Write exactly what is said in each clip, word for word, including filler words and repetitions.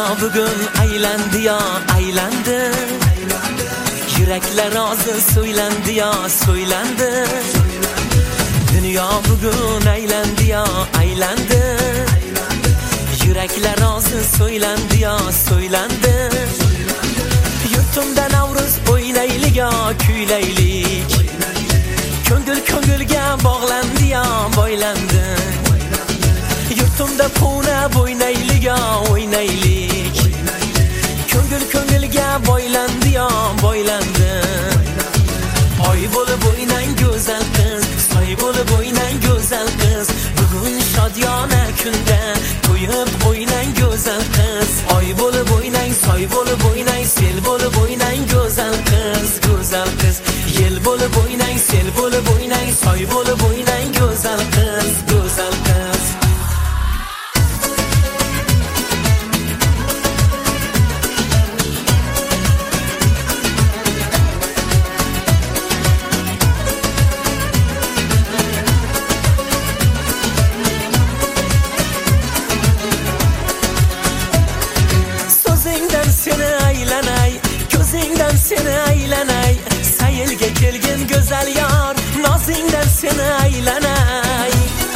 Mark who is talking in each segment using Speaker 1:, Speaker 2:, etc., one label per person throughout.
Speaker 1: bugun aylandi ya aylandi, yuraklar rozi so'ylandi ya so'ylandi. Dunyo bugun aylandi ya aylandi, yuraklar rozi so'ylandi ya so'ylandi. Yurtimda Navruz o'ynaylik ya kuylaylik, ko'ngil ko'ngilga bog'landi ya boylandi. Yurtimda puna o'ynaylik ya o'ynaylik, ko'ngil ko'ngilga boylandi ya boylandi. Oy bo'lib o'ynang go'zal qiz, soy bo'lib o'ynang go'zal qiz. Bugun shodiyona kunda to'yib o'ynang go'zal qiz. Oy bo'lib o'ynang, soy bo'lib o'ynang, sel bo'lib o'ynang go'zal qiz, go'zal qiz. Yel bo'lib o'ynang, sel bo'lib o'ynang, soy bo'lib o'ynang go'zal qiz, go'zal qiz. Seni aylanay, ko'zingdan seni aylanay, sayilga kelgin go'zal yor, nozingdan seni aylanay.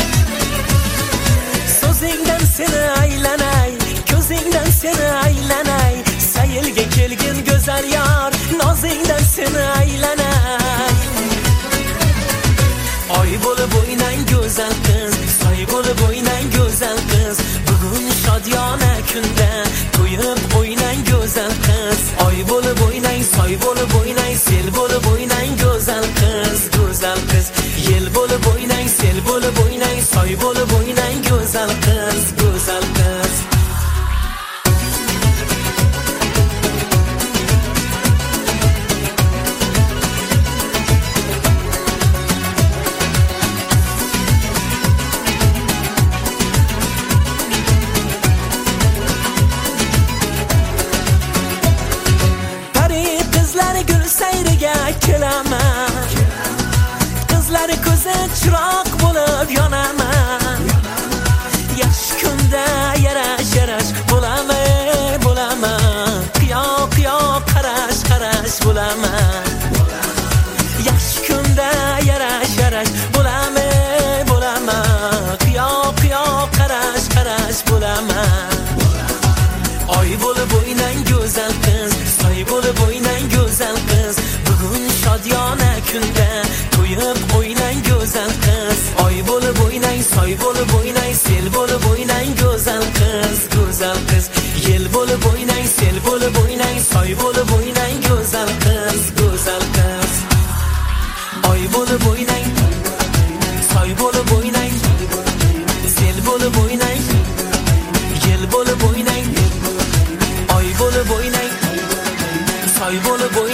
Speaker 1: So'zingdan seni aylanay, ko'zingdan seni aylanay, sayilga kelgin go'zal yor, nozingdan seni aylanay. Oy bo'lib o'ynang go'zal qiz, soy bo'lib o'ynang go'zal qiz. Bugun shodiyona kunda to'yib o'ynang go'zal qiz. Oy bo'lib o'ynang, soy bo'lib o'ynang, sel bo'lib o'ynang go'zal qiz, go'zal qiz. Yel bo'lib o'ynang, sel bo'lib o'ynang, soy bo'lib o'ynang go'zal qiz, go'zal qiz. Kelaman, qizlar ko'zi chiroq bo'lib yonaman. Yaxshi kunda yarash yarash bo'laman, bo'laman. Qiyo qiyo qarash qarash bo'laman. Yaxshi kunda yarash yarash bo'laman, bo'laman. Qiyo qiyo qarash qarash bo'laman. Oy bo'lib o'ynang go'zal qiz, soy bo'lib o'ynang go'zal qiz. Bugun shodiyona kunda to'yib o'ynang go'zal qiz. Oy bo'lib o'ynang, soy bo'lib o'ynang, sel bo'lib o'ynang go'zal qiz, go'zal qiz. Yel bo'lib o'ynang, sel bo'lib o'ynang, soy bo'lib o'ynang go'zal qiz, go'zal qiz. Oy bo'lib o'ynang, soy bo'lib o'ynang, sel bo'lib o'ynang, yel bo'lib o'ynang, oy bo'lib o'ynang, soy bo'lib o'ynang.